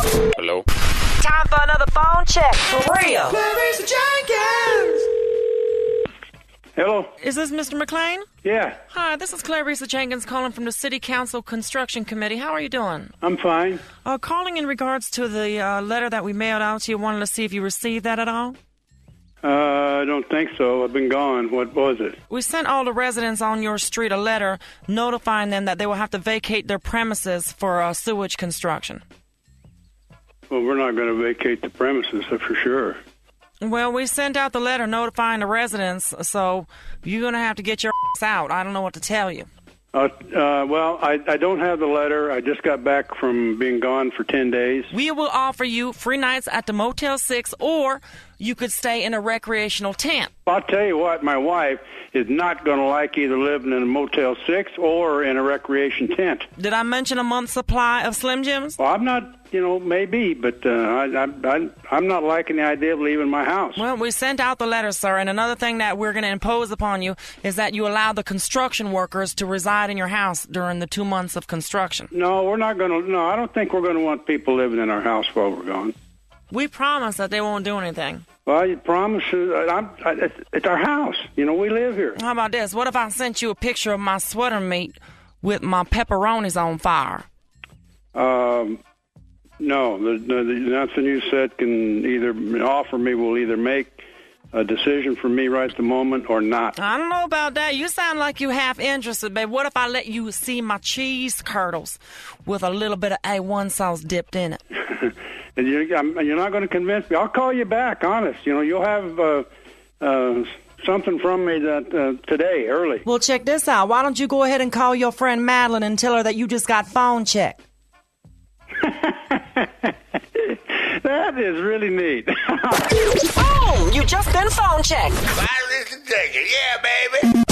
Hello? Time for another phone check. For real. Clarice Jenkins. Hello? Is this Mr. McLean? Yeah, Hi, this is Clarissa Jenkins calling from the City Council Construction Committee. How are you doing? I'm fine. Calling in regards to the letter that we mailed out to you. Wanted to see if you received that at all. I don't think so. I've been gone. What was it? We sent all the residents on your street a letter notifying them that they will have to vacate their premises for sewage construction. Well, we're not going to vacate the premises, that's for sure. Well, we sent out the letter notifying the residents, so you're going to have to get your ass out. I don't know what to tell you. Well, I don't have the letter. I just got back from being gone for 10 days. We will offer you free nights at the Motel 6, or you could stay in a recreational tent. I'll tell you what, my wife is not going to like either living in a Motel 6 or in a recreation tent. Did I mention a month's supply of Slim Jims? Well, I'm not, maybe, but I'm not liking the idea of leaving my house. Well, we sent out the letter, sir, and another thing that we're going to impose upon you is that you allow the construction workers to reside in your house during the 2 months of construction. No, we're not going to. No, I don't think we're going to want people living in our house while we're gone. We promise that they won't do anything. Well, you promise. It's our house. We live here. How about this? What if I sent you a picture of my sweater meat with my pepperonis on fire? No, nothing you said can either offer me will either make a decision for me right at the moment or not. I don't know about that. You sound like you half interested, babe. What if I let you see my cheese curdles with a little bit of A1 sauce dipped in it? And you're not going to convince me. I'll call you back, honest. You'll have something from me that today, early. Well, check this out. Why don't you go ahead and call your friend Madeline and tell her that you just got phone checked? That is really neat. Boom! You just been phone checked. Bye, listen, take it. Yeah, baby.